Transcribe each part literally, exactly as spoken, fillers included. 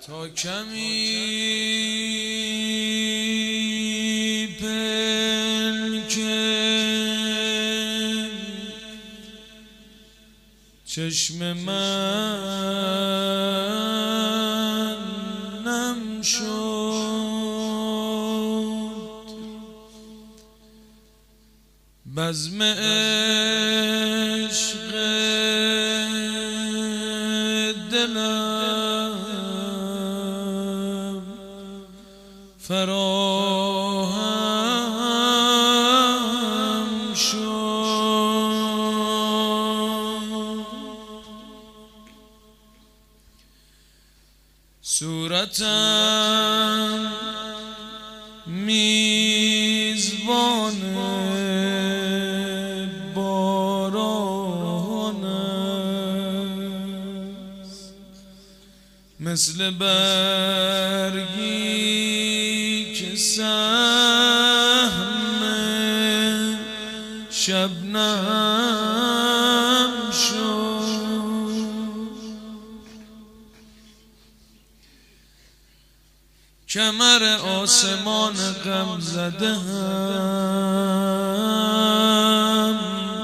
تا کمی پلکه چشم من نم شد، بزم عشق دلم فراهم شد. صورتم میزبان باران است، مثل برگی که سهم شبنم شد. کمر آسمان غم زده هم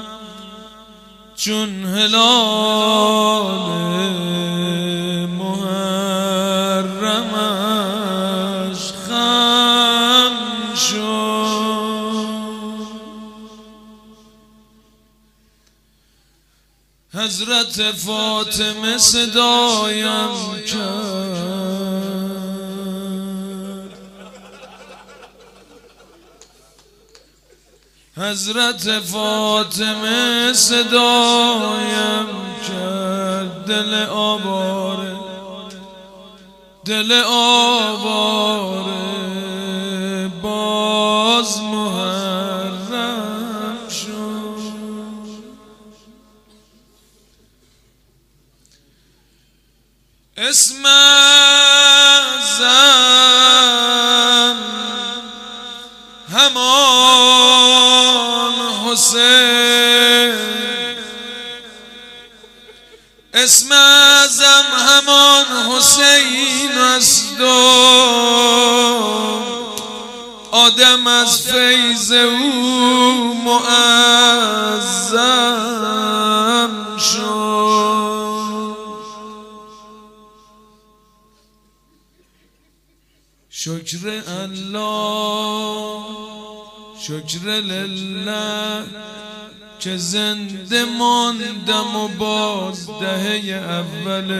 چون هلال محرمش خم شد. حضرت فاطمه صدایم کرد، حضرت فاطمه صدایم کرد، دل آواره دل آواره باز محرم شد. اسم زن همان حسین، اسم اعظم همان حسین است و آدم از فیض او معظم شد. شکر الله شکر لله که زنده ماندم و باز دهه اول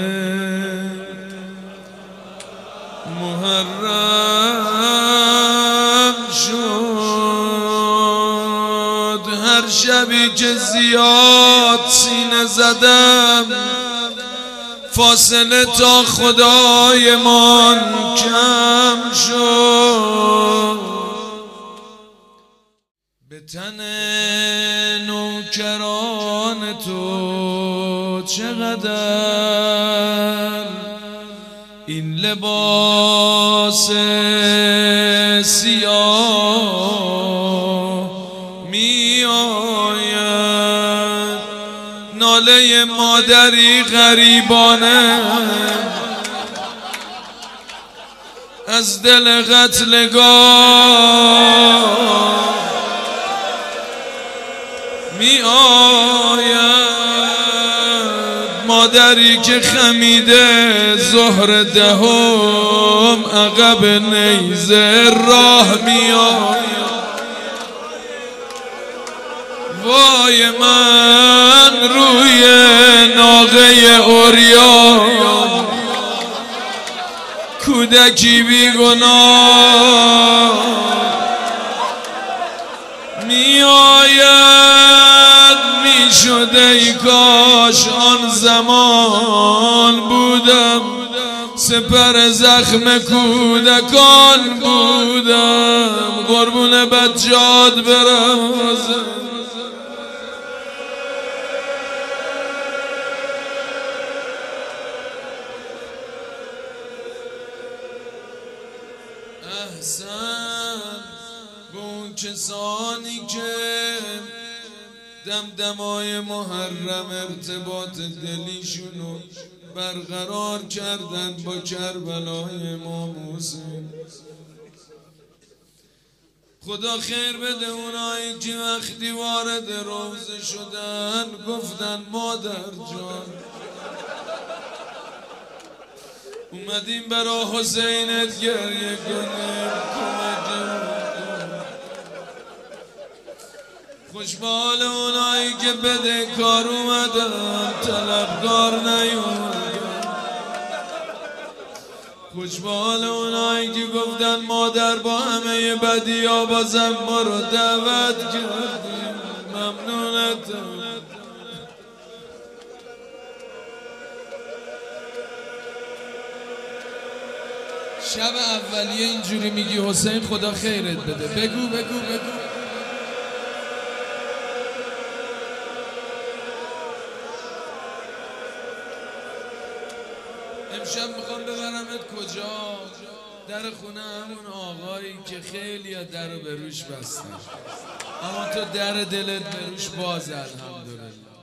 محرم شد. هر شبی که زیاد سینه زدم فاصله تا خدایمان کم شد. به تن نوکران تو چقدر این لباس سیاه می آید، ناله مادری غریبانه از دل قتلگاه می آید. مادری که خمیده ظهر دهم عقب نیزه راه می آید. وای من روی ناقه اوریان کودکی بی گناه می آید. می شد ای کاش آن زمان بودم، سپر زخم کودکان بودم، قربون بجاد برازم. احسن به اون کسانی که دمدمای محرم ارتباط دلیشونو برقرار کردن با کربلای امام حسین. خدا خیر بده اونایی که وقتی وارد روزه شدن گفتن مادر جان اومدیم برا حسینت گریه کنیم کمکم. خوشبال اونایی که بده کار اومدن طلبکار نیومدن. خوشبال اونایی که گفتن مادر با همه بدی ها بازم ما رو دعوت کردیم ممنونتم. شب اولیه اینجوری میگی حسین خدا خیرت بده، بگو بگو بگو. امشب میخوام ببرمت کجا؟ در خونه همون آقایی که خیلی ها در رو به روش بستن، اما تو در دلت به روش باز. الحمدلله.